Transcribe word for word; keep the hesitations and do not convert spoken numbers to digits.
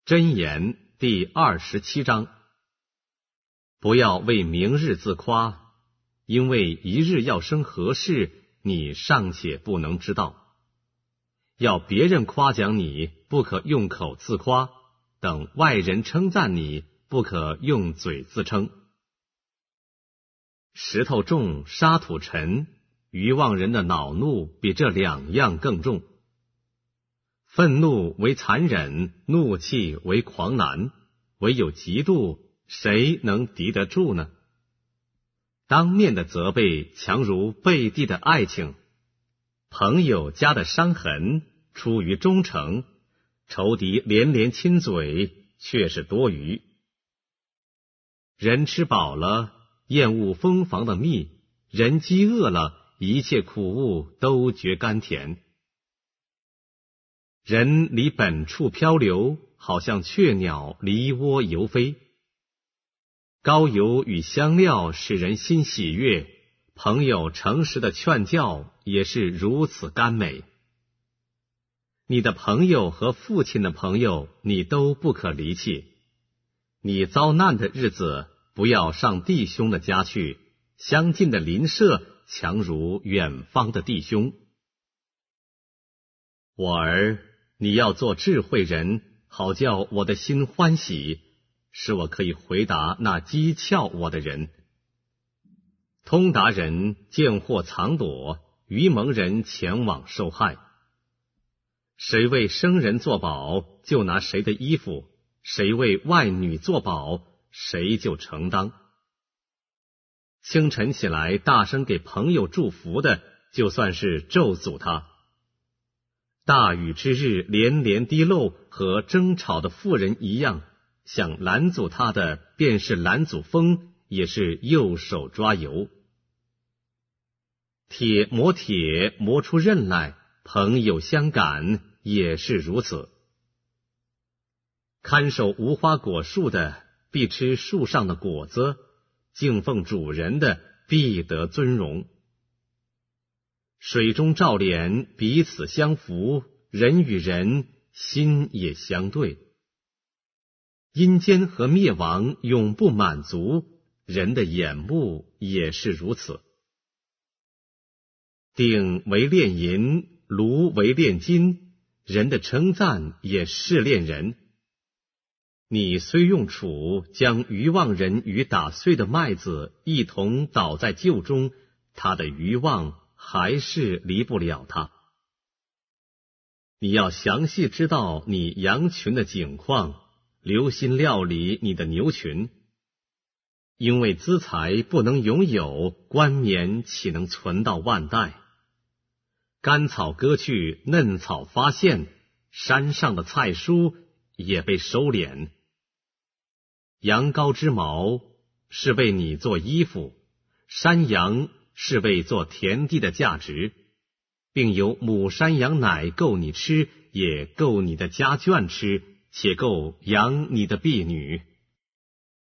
箴言第二十七章：不要为明日自夸，因为一日要生何事，你尚且不能知道。要别人夸奖你，不可用口自夸；等外人称赞你，不可用嘴自称。石头重，沙土沉，愚妄人的恼怒比这两样更重。愤怒为残忍，怒气为狂澜，唯有嫉妒，谁能敌得住呢？当面的责备强如背地的爱情，朋友家的伤痕出于忠诚，仇敌连连亲嘴却是多余。人吃饱了，厌恶蜂房的蜜；人饥饿了，一切苦物都觉甘甜。人离本处漂流，好像雀鸟离窝游飞。膏油与香料使人心喜悦，朋友诚实的劝教也是如此甘美。你的朋友和父亲的朋友，你都不可离弃。你遭难的日子，不要上弟兄的家去，相近的邻舍强如远方的弟兄。我儿，你要做智慧人，好叫我的心欢喜，使我可以回答那讥诮我的人。通达人见祸藏躲，愚蒙人前往受害。谁为生人作保，就拿谁的衣服；谁为外女作保，谁就承当。清晨起来大声给朋友祝福的，就算是咒诅他。大雨之日连连滴漏，和争吵的妇人一样，想拦阻他的便是拦阻风，也是右手抓油。铁磨铁磨出刃来，朋友相感也是如此。看守无花果树的必吃树上的果子，敬奉主人的必得尊荣。水中照脸，彼此相扶；人与人心也相对。阴间和灭亡永不满足，人的眼目也是如此。鼎为炼银，炉为炼金，人的称赞也是炼人。你虽用杵将愚妄人与打碎的麦子一同倒在臼中，他的愚妄还是离不了他。你要详细知道你羊群的景况，留心料理你的牛群。因为资财不能永有，冠冕岂能存到万代？干草割去，嫩草发现，山上的菜蔬也被收敛。羊羔之毛是为你做衣服，山羊是为做田地的价值，并有母山羊奶够你吃，也够你的家眷吃，且够养你的婢女。